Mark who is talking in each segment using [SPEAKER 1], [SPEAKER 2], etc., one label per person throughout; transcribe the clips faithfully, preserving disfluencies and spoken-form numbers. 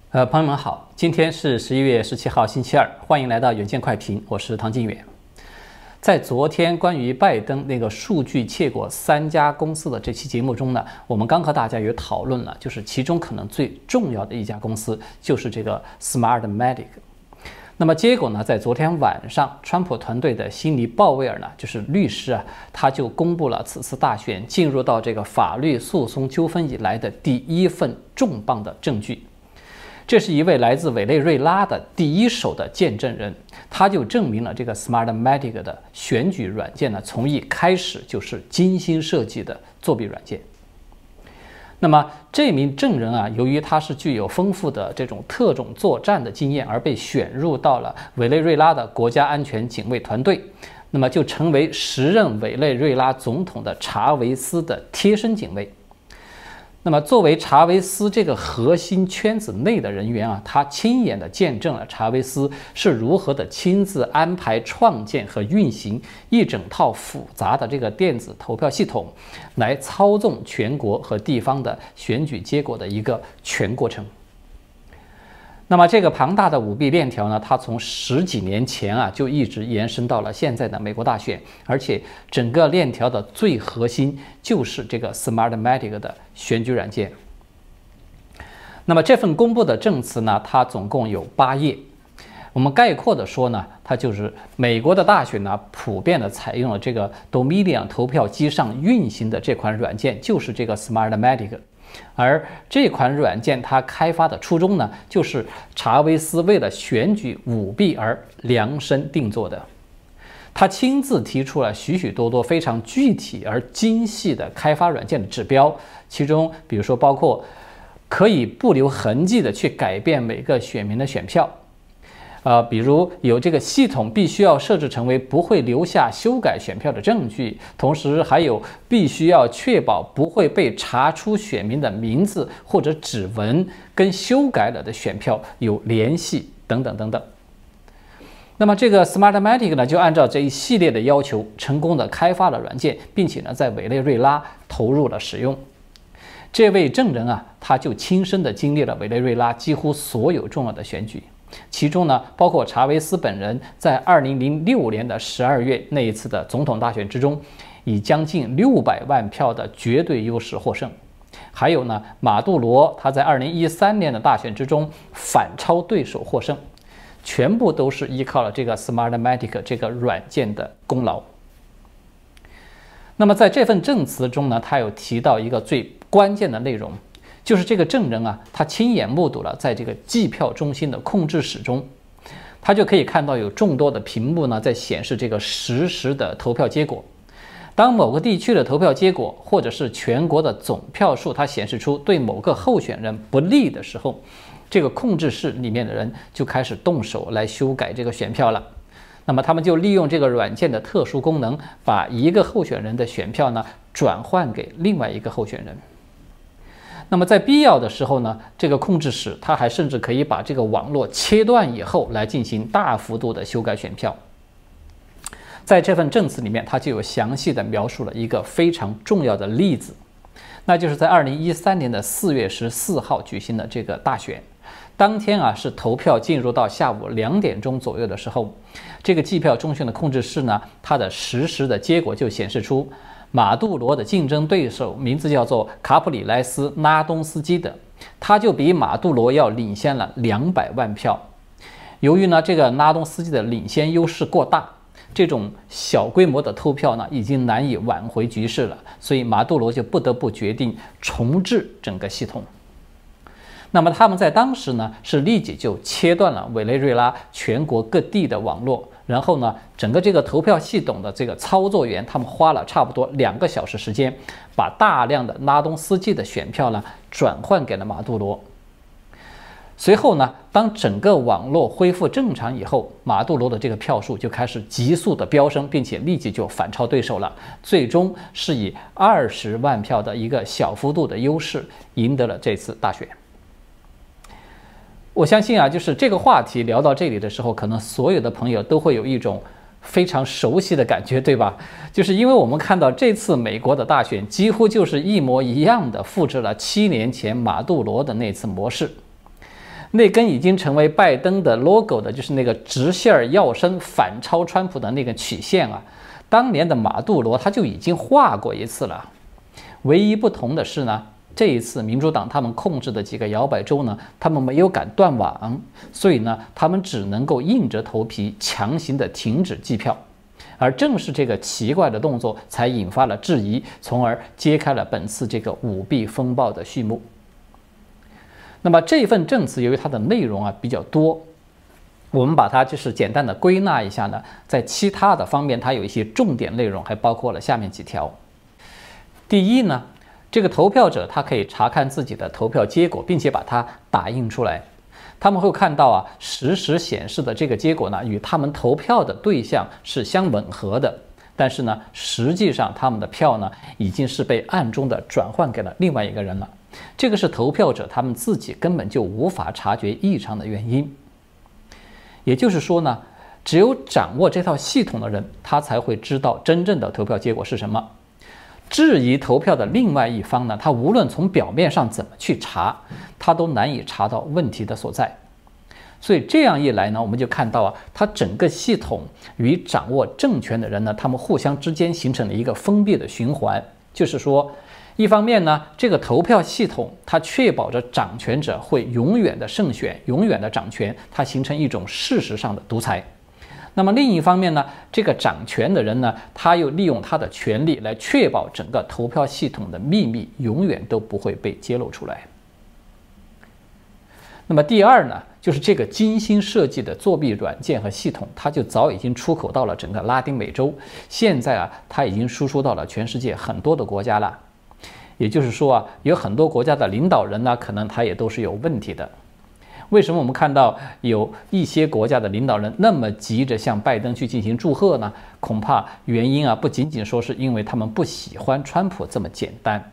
[SPEAKER 1] 呃，朋友们好，今天是十一月十七号，星期二，欢迎来到远见快评，我是唐晋远。在昨天关于拜登那个数据窃国三家公司的这期节目中呢，我们刚和大家也讨论了，就是其中可能最重要的一家公司就是这个 Smartmatic。那么结果呢，在昨天晚上，川普团队的辛尼·鲍威尔呢，就是律师啊，他就公布了此次大选进入到这个法律诉讼纠纷以来的第一份重磅的证据。这是一位来自委内瑞拉的第一手的见证人，他就证明了这个 Smartmatic 的选举软件呢，从一开始就是精心设计的作弊软件。那么这名证人啊，由于他是具有丰富的这种特种作战的经验，而被选入到了委内瑞拉的国家安全警卫团队，那么就成为时任委内瑞拉总统的查韦斯的贴身警卫。那么作为查韦斯这个核心圈子内的人员啊，他亲眼的见证了查韦斯是如何的亲自安排创建和运行一整套复杂的这个电子投票系统，来操纵全国和地方的选举结果的一个全过程。那么这个庞大的舞弊链条呢，它从十几年前啊就一直延伸到了现在的美国大选，而且整个链条的最核心就是这个 Smartmatic 的选举软件。那么这份公布的证词呢，它总共有八页。我们概括的说呢，它就是美国的大选呢，普遍的采用了这个 Dominion 投票机上运行的这款软件，就是这个 Smartmatic。而这款软件它开发的初衷呢，就是查韦斯为了选举舞弊而量身定做的。他亲自提出了许许多多非常具体而精细的开发软件的指标，其中比如说包括可以不留痕迹的去改变每个选民的选票。呃，比如有这个系统必须要设置成为不会留下修改选票的证据，同时还有必须要确保不会被查出选民的名字或者指纹跟修改了的选票有联系等等等等。那么这个 Smartmatic 呢，就按照这一系列的要求，成功的开发了软件，并且呢，在委内瑞拉投入了使用。这位证人啊，他就亲身的经历了委内瑞拉几乎所有重要的选举。其中呢，包括查韦斯本人在二零零六年的十二月那一次的总统大选之中，以将近六百万票的绝对优势获胜。还有呢，马杜罗他在二零一三年的大选之中反超对手获胜，全部都是依靠了这个 Smartmatic 这个软件的功劳。那么在这份证词中呢，他有提到一个最关键的内容。就是这个证人啊，他亲眼目睹了在这个计票中心的控制室中，他就可以看到有众多的屏幕呢在显示这个实时的投票结果。当某个地区的投票结果或者是全国的总票数它显示出对某个候选人不利的时候，这个控制室里面的人就开始动手来修改这个选票了。那么他们就利用这个软件的特殊功能，把一个候选人的选票呢转换给另外一个候选人。那么在必要的时候呢，这个控制室它还甚至可以把这个网络切断以后，来进行大幅度的修改选票。在这份证词里面，它就有详细的描述了一个非常重要的例子，那就是在二零一三年的四月十四号举行的这个大选。当天啊，是投票进入到下午两点钟左右的时候，这个计票中心的控制室呢，它的实时的结果就显示出马杜罗的竞争对手名字叫做卡普里莱斯·拉东斯基的，他就比马杜罗要领先了两百万票。由于呢这个拉东斯基的领先优势过大，这种小规模的投票呢已经难以挽回局势了，所以马杜罗就不得不决定重置整个系统。那么他们在当时呢是立即就切断了委内瑞拉全国各地的网络，然后呢整个这个投票系统的这个操作员，他们花了差不多两个小时时间，把大量的拉东斯基的选票呢转换给了马杜罗。随后呢，当整个网络恢复正常以后，马杜罗的这个票数就开始急速的飙升，并且立即就反超对手了，最终是以二十万票的一个小幅度的优势赢得了这次大选。我相信啊，就是这个话题聊到这里的时候，可能所有的朋友都会有一种非常熟悉的感觉，对吧？就是因为我们看到这次美国的大选几乎就是一模一样的复制了七年前马杜罗的那次模式。 那根已经成为拜登的 logo 的，就是那个直线要升反超川普的那个曲线啊，当年的马杜罗他就已经画过一次了。唯一不同的是呢，这一次民主党他们控制的几个摇摆州呢，他们没有敢断网，所以呢，他们只能够硬着头皮强行的停止计票。而正是这个奇怪的动作，才引发了质疑，从而揭开了本次这个舞弊风暴的序幕。那么这份证词由于它的内容啊比较多，我们把它就是简单的归纳一下呢，在其他的方面它有一些重点内容，还包括了下面几条。第一呢，这个投票者他可以查看自己的投票结果，并且把它打印出来。他们会看到啊，实时显示的这个结果呢，与他们投票的对象是相吻合的，但是呢，实际上他们的票呢，已经是被暗中的转换给了另外一个人了。这个是投票者他们自己根本就无法察觉异常的原因。也就是说呢，只有掌握这套系统的人，他才会知道真正的投票结果是什么。质疑投票的另外一方呢，他无论从表面上怎么去查，他都难以查到问题的所在。所以这样一来呢，我们就看到啊，它整个系统与掌握政权的人呢，他们互相之间形成了一个封闭的循环。就是说，一方面呢，这个投票系统它确保着掌权者会永远的胜选，永远的掌权，它形成一种事实上的独裁。那么另一方面呢，这个掌权的人呢，他又利用他的权力来确保整个投票系统的秘密永远都不会被揭露出来。那么第二呢，就是这个精心设计的作弊软件和系统，它就早已经出口到了整个拉丁美洲，现在啊，它已经输出到了全世界很多的国家了。也就是说啊，有很多国家的领导人呢，可能他也都是有问题的。为什么我们看到有一些国家的领导人那么急着向拜登去进行祝贺呢？恐怕原因啊，不仅仅说是因为他们不喜欢川普这么简单。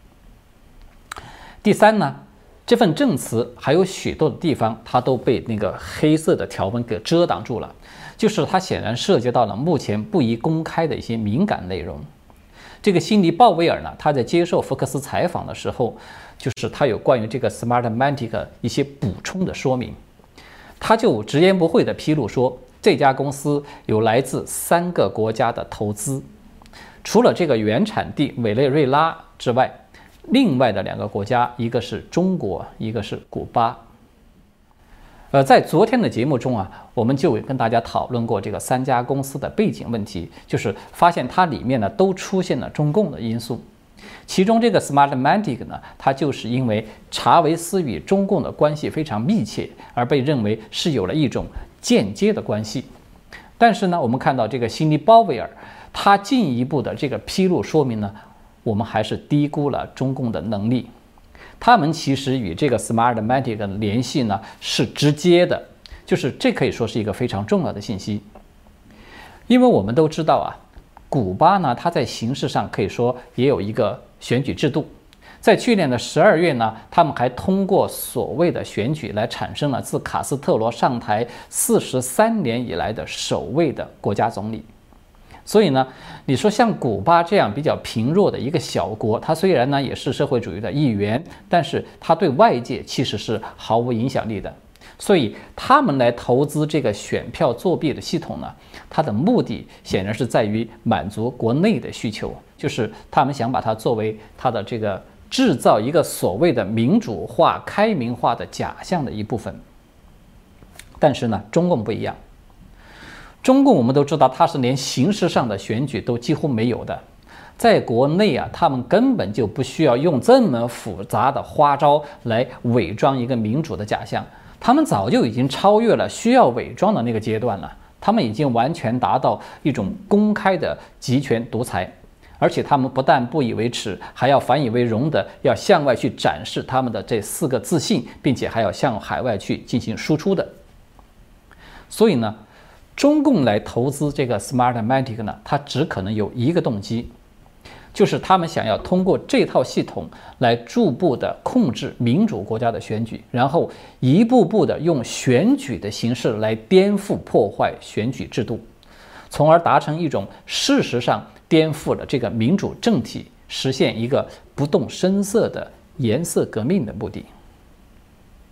[SPEAKER 1] 第三呢，这份证词还有许多的地方，它都被那个黑色的条纹给遮挡住了，就是它显然涉及到了目前不宜公开的一些敏感内容。这个辛迪·鲍威尔呢，他在接受福克斯采访的时候，就是他有关于这个 Smartmatic 一些补充的说明，他就直言不讳地披露说，这家公司有来自三个国家的投资，除了这个原产地委内瑞拉之外，另外的两个国家，一个是中国，一个是古巴。呃，在昨天的节目中啊，我们就跟大家讨论过这个三家公司的背景问题，就是发现它里面呢都出现了中共的因素。其中这个 Smartmatic 呢，它就是因为查韦斯与中共的关系非常密切，而被认为是有了一种间接的关系。但是呢，我们看到这个辛迪·鲍威尔，他进一步的这个披露说明呢，我们还是低估了中共的能力。他们其实与这个 Smartmatic 的联系呢是直接的，就是这可以说是一个非常重要的信息。因为我们都知道啊，古巴呢，它在形式上可以说也有一个选举制度。在去年的十二月呢，他们还通过所谓的选举来产生了自卡斯特罗上台四十三年以来的首位的国家总理。所以呢，你说像古巴这样比较贫弱的一个小国，它虽然呢也是社会主义的一员，但是它对外界其实是毫无影响力的。所以他们来投资这个选票作弊的系统呢，它的目的显然是在于满足国内的需求，就是他们想把它作为它的这个制造一个所谓的民主化、开明化的假象的一部分。但是呢，中共不一样。中共我们都知道，它是连形式上的选举都几乎没有的。在国内啊，他们根本就不需要用这么复杂的花招来伪装一个民主的假象，他们早就已经超越了需要伪装的那个阶段了。他们已经完全达到一种公开的集权独裁，而且他们不但不以为耻，还要反以为荣的要向外去展示他们的这四个自信，并且还要向海外去进行输出的。所以呢，中共来投资这个 Smartmatic 呢，它只可能有一个动机，就是他们想要通过这套系统来逐步的控制民主国家的选举，然后一步步的用选举的形式来颠覆破坏选举制度，从而达成一种事实上颠覆了这个民主政体，实现一个不动声色的颜色革命的目的。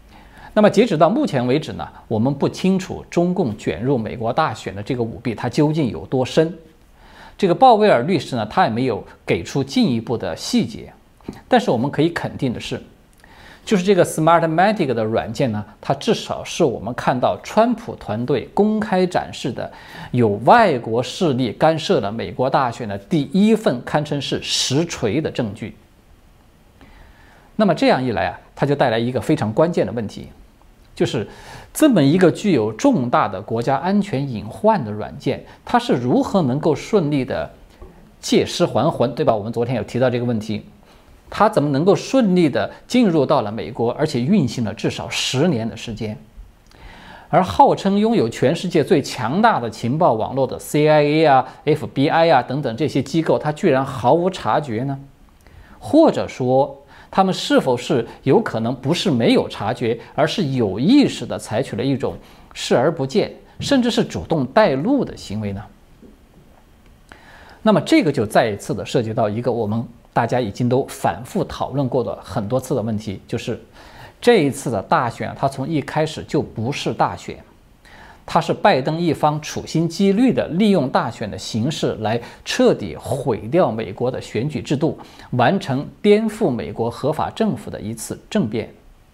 [SPEAKER 1] 那么截止到目前为止呢，我们不清楚中共卷入美国大选的这个舞弊它究竟有多深。这个鲍威尔律师呢，他也没有给出进一步的细节。但是我们可以肯定的是，就是这个 Smartmatic 的软件呢，它至少是我们看到川普团队公开展示的有外国势力干涉了美国大选的第一份堪称是实锤的证据。那么这样一来啊，它就带来一个非常关键的问题，就是这么一个具有重大的国家安全隐患的软件，它是如何能够顺利的借尸还魂，对吧？我们昨天有提到这个问题，它怎么能够顺利的进入到了美国，而且运行了至少十年的时间？而号称拥有全世界最强大的情报网络的 C I A 啊、F B I 啊等等这些机构，它居然毫无察觉呢？或者说，他们是否是有可能不是没有察觉，而是有意识地采取了一种视而不见，甚至是主动带路的行为呢？那么这个就再一次的涉及到一个我们大家已经都反复讨论过的很多次的问题，就是这一次的大选，它从一开始就不是大选。它是拜登一方处心积虑地利用大选的形式来彻底毁掉美国的选举制度，完成颠覆美国合法政府的一次政变。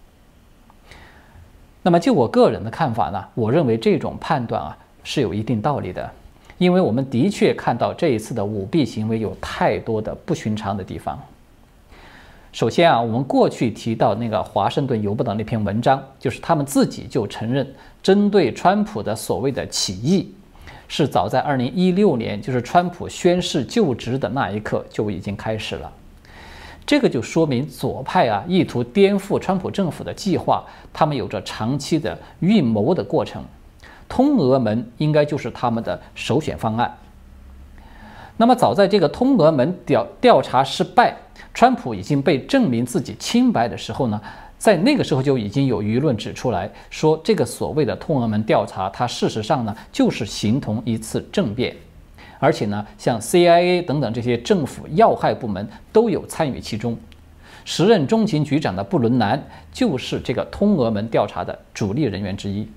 [SPEAKER 1] 那么就我个人的看法呢，我认为这种判断啊是有一定道理的，因为我们的确看到这一次的舞弊行为有太多的不寻常的地方。首先啊，我们过去提到那个《华盛顿邮报》的那篇文章，就是他们自己就承认，针对川普的所谓的起义，是早在二零一六年，就是川普宣誓就职的那一刻就已经开始了。这个就说明左派啊，意图颠覆川普政府的计划，他们有着长期的预谋的过程。通俄门应该就是他们的首选方案。那么早在这个通俄门调调查失败，川普已经被证明自己清白的时候呢，在那个时候就已经有舆论指出来说，这个所谓的通俄门调查，它事实上呢就是形同一次政变，而且呢，像 C I A 等等这些政府要害部门都有参与其中。时任中情局长的布伦南就是这个通俄门调查的主力人员之一。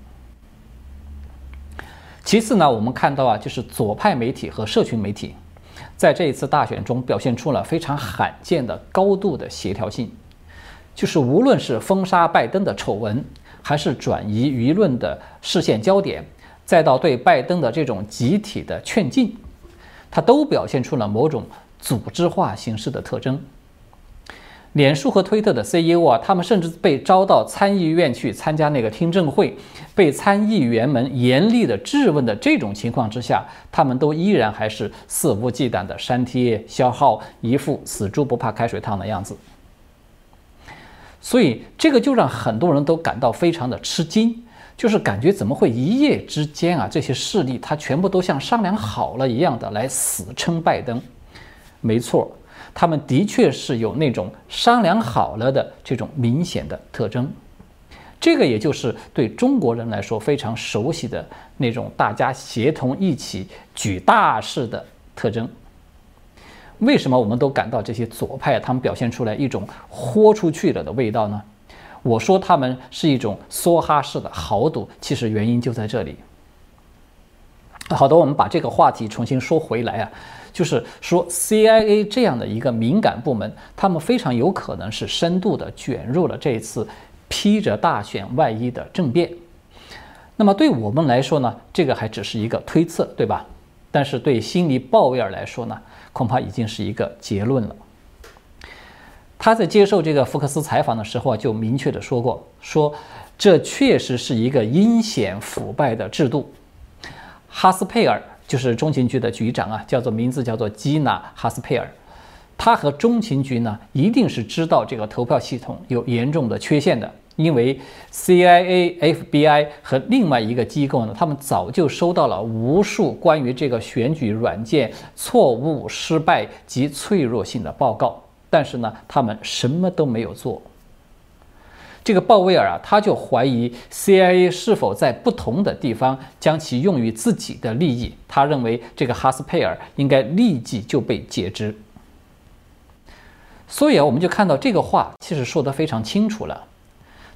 [SPEAKER 1] 其次呢，我们看到啊，就是左派媒体和社群媒体在这一次大选中表现出了非常罕见的高度的协调性，就是无论是封杀拜登的丑闻，还是转移舆论的视线焦点，再到对拜登的这种集体的劝进，它都表现出了某种组织化形式的特征。脸书和推特的 C E O 啊，他们甚至被招到参议院去参加那个听证会，被参议员们严厉的质问的这种情况之下，他们都依然还是肆无忌惮的删帖消耗，一副死猪不怕开水烫的样子。所以这个就让很多人都感到非常的吃惊，就是感觉怎么会一夜之间啊，这些势力他全部都像商量好了一样的来死撑拜登。没错，他们的确是有那种商量好了的这种明显的特征，这个也就是对中国人来说非常熟悉的那种大家协同一起举大事的特征。为什么我们都感到这些左派他们表现出来一种豁出去了的味道呢？我说他们是一种梭哈式的豪赌，其实原因就在这里。好的，我们把这个话题重新说回来啊，就是说 C I A 这样的一个敏感部门，他们非常有可能是深度的卷入了这一次披着大选外衣的政变。那么对我们来说呢，这个还只是一个推测，对吧？但是对辛尼·鲍威尔来说呢，恐怕已经是一个结论了。他在接受这个福克斯采访的时候啊，就明确的说过，说这确实是一个阴险腐败的制度。哈斯佩尔就是中情局的局长啊，叫做名字叫做基娜·哈斯佩尔。他和中情局呢，一定是知道这个投票系统有严重的缺陷的，因为 C I A、F B I 和另外一个机构呢，他们早就收到了无数关于这个选举软件错误、失败及脆弱性的报告，但是呢，他们什么都没有做。这个鲍威尔啊，他就怀疑 C I A 是否在不同的地方将其用于自己的利益，他认为这个哈斯佩尔应该立即就被解职。所以啊，我们就看到这个话其实说得非常清楚了，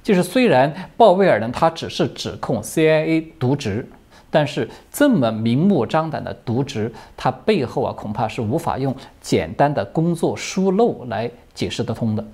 [SPEAKER 1] 就是虽然鲍威尔呢他只是指控 C I A 渎职，但是这么明目张胆的渎职，它背后啊恐怕是无法用简单的工作疏漏来解释得通的。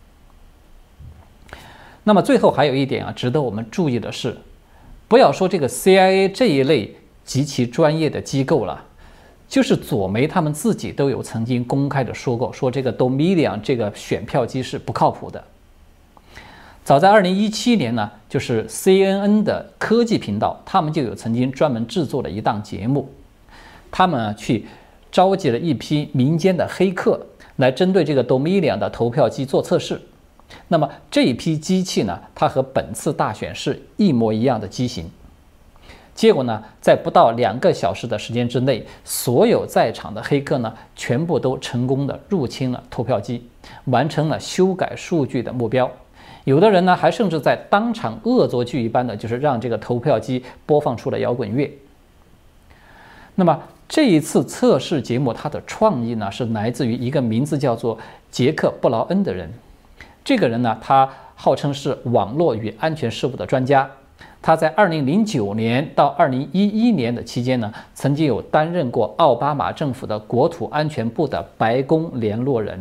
[SPEAKER 1] 那么最后还有一点啊，值得我们注意的是，不要说这个 C I A 这一类极其专业的机构了，就是左媒他们自己都有曾经公开的说过，说这个 Dominion 这个选票机是不靠谱的。早在二零一七年呢，就是 C N N 的科技频道，他们就有曾经专门制作了一档节目，他们啊去召集了一批民间的黑客来针对这个 Dominion 的投票机做测试。那么这一批机器呢，它和本次大选是一模一样的机型。结果呢，在不到两个小时的时间之内，所有在场的黑客呢，全部都成功的入侵了投票机，完成了修改数据的目标。有的人呢，还甚至在当场恶作剧一般的，就是让这个投票机播放出了摇滚乐。那么这一次测试节目，它的创意呢，是来自于一个名字叫做杰克·布劳恩的人。这个人呢，他号称是网络与安全事务的专家。他在二零零九年到二零一一年的期间呢，曾经有担任过奥巴马政府的国土安全部的白宫联络人。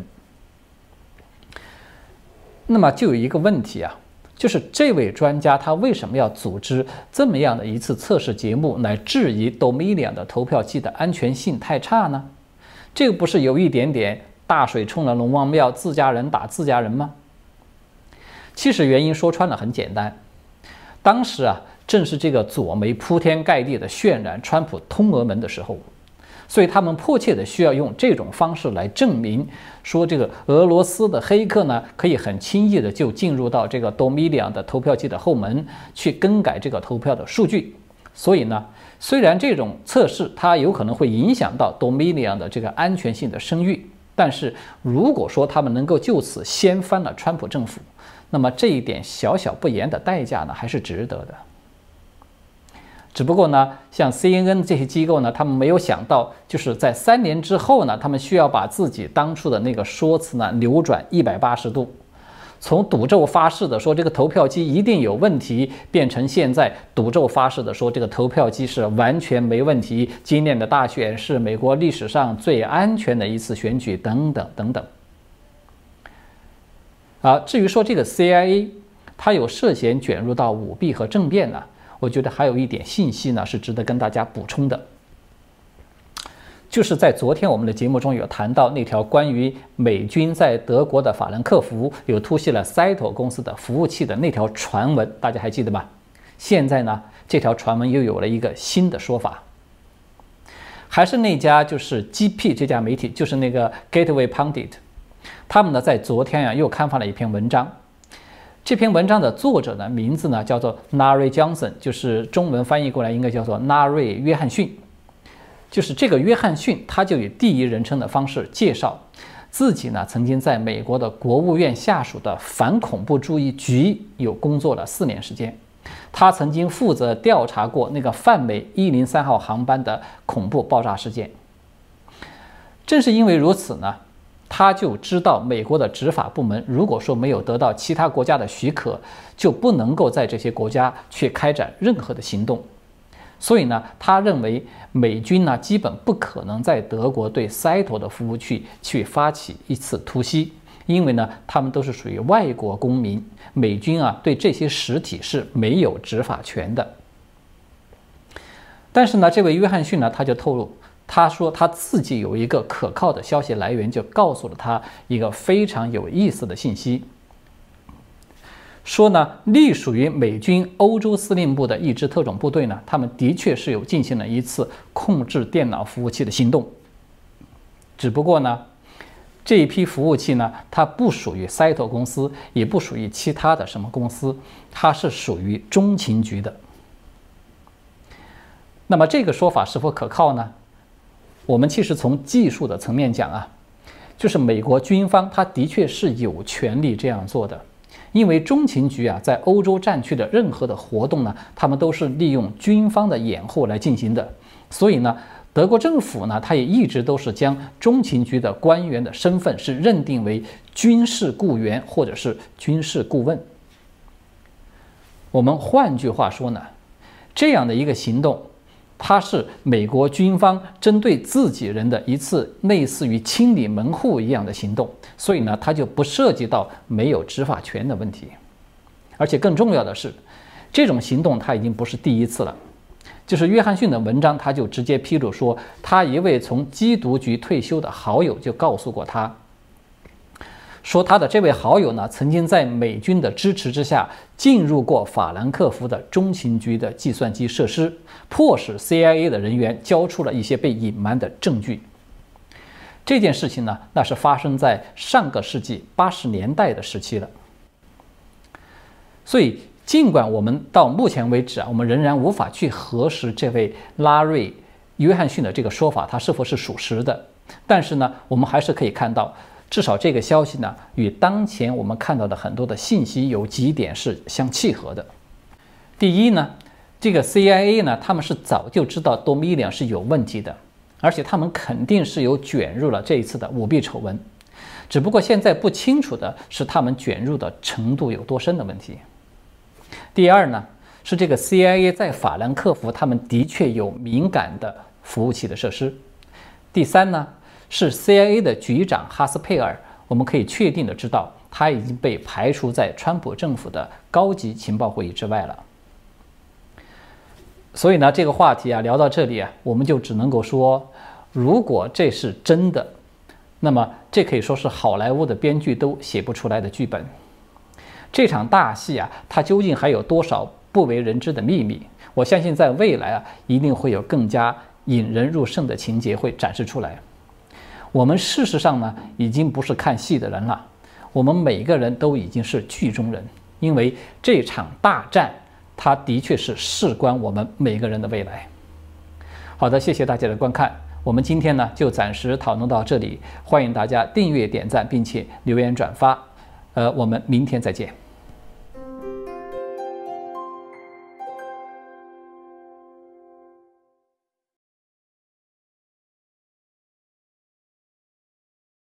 [SPEAKER 1] 那么就有一个问题啊，就是这位专家他为什么要组织这么样的一次测试节目来质疑 Dominion 的投票机的安全性太差呢？这个不是有一点点大水冲了龙王庙，自家人打自家人吗？其实原因说穿了很简单，当时啊正是这个左媒铺天盖地的渲染川普通俄门的时候，所以他们迫切的需要用这种方式来证明说这个俄罗斯的黑客呢可以很轻易的就进入到这个 Dominion 的投票机的后门去更改这个投票的数据。所以呢，虽然这种测试它有可能会影响到 Dominion 的这个安全性的声誉，但是如果说他们能够就此掀翻了川普政府，那么这一点小小不言的代价呢，还是值得的。只不过呢，像 C N N 这些机构呢，他们没有想到，就是在三年之后呢，他们需要把自己当初的那个说辞呢扭转一百八十度，从赌咒发誓的说这个投票机一定有问题，变成现在赌咒发誓的说这个投票机是完全没问题，今年的大选是美国历史上最安全的一次选举，等等等等。啊，至于说这个 C I A 它有涉嫌卷入到舞弊和政变呢，我觉得还有一点信息呢是值得跟大家补充的，就是在昨天我们的节目中有谈到那条关于美军在德国的法兰克福有突袭了 Cyto 公司的服务器的那条传闻，大家还记得吗？现在呢，这条传闻又有了一个新的说法，还是那家就是 G P 这家媒体，就是那个 Gateway Pundit。他们呢在昨天呀又刊发了一篇文章，这篇文章的作者呢名字呢叫做 Larry Johnson， 就是中文翻译过来应该叫做纳瑞·约翰逊。就是这个约翰逊，他就以第一人称的方式介绍自己呢曾经在美国的国务院下属的反恐怖注意局有工作了四年时间，他曾经负责调查过那个泛美一零三号航班的恐怖爆炸事件。正是因为如此呢，他就知道美国的执法部门如果说没有得到其他国家的许可，就不能够在这些国家去开展任何的行动。所以呢，他认为美军呢基本不可能在德国对Cyto的服务器去发起一次突袭，因为呢他们都是属于外国公民，美军啊对这些实体是没有执法权的。但是呢，这位约翰逊呢他就透露，他说他自己有一个可靠的消息来源，就告诉了他一个非常有意思的信息，说呢，隶属于美军欧洲司令部的一支特种部队呢，他们的确是有进行了一次控制电脑服务器的行动。只不过呢，这一批服务器呢，它不属于 Cyto 公司，也不属于其他的什么公司，它是属于中情局的。那么这个说法是否可靠呢？我们其实从技术的层面讲啊，就是美国军方它的确是有权利这样做的，因为中情局啊在欧洲战区的任何的活动呢，他们都是利用军方的掩护来进行的，所以呢，德国政府呢，它也一直都是将中情局的官员的身份是认定为军事雇员或者是军事顾问。 我们换句话说呢，这样的一个行动，它是美国军方针对自己人的一次类似于清理门户一样的行动，所以呢，它就不涉及到没有执法权的问题。而且更重要的是，这种行动它已经不是第一次了。就是约翰逊的文章，他就直接披露说，他一位从缉毒局退休的好友就告诉过他，说他的这位好友呢，曾经在美军的支持之下进入过法兰克福的中情局的计算机设施，迫使 C I A 的人员交出了一些被隐瞒的证据。这件事情呢，那是发生在上个世纪八十年代的时期了。所以，尽管我们到目前为止啊，我们仍然无法去核实这位拉瑞·约翰逊的这个说法，它是否是属实的。但是呢，我们还是可以看到，至少这个消息呢，与当前我们看到的很多的信息有几点是相契合的。第一呢，这个 C I A 呢，他们是早就知道 Dominion 是有问题的，而且他们肯定是有卷入了这一次的舞弊丑闻，只不过现在不清楚的是他们卷入的程度有多深的问题。第二呢，是这个 C I A 在法兰克福，他们的确有敏感的服务器的设施。第三呢，是 C I A 的局长哈斯佩尔，我们可以确定的知道，他已经被排除在川普政府的高级情报会议之外了。所以呢，这个话题啊聊到这里啊，我们就只能够说，如果这是真的，那么这可以说是好莱坞的编剧都写不出来的剧本。这场大戏啊，它究竟还有多少不为人知的秘密？我相信在未来啊，一定会有更加引人入胜的情节会展示出来。我们事实上呢，已经不是看戏的人了，我们每个人都已经是剧中人，因为这场大战，它的确是事关我们每个人的未来。好的，谢谢大家的观看，我们今天呢就暂时讨论到这里，欢迎大家订阅、点赞，并且留言转发。呃，我们明天再见。